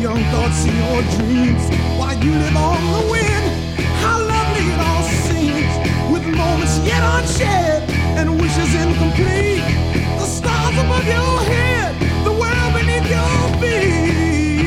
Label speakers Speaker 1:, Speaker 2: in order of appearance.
Speaker 1: young thoughts in your dreams while you live on the wind. How lovely it all seems, with moments yet unshared and wishes incomplete.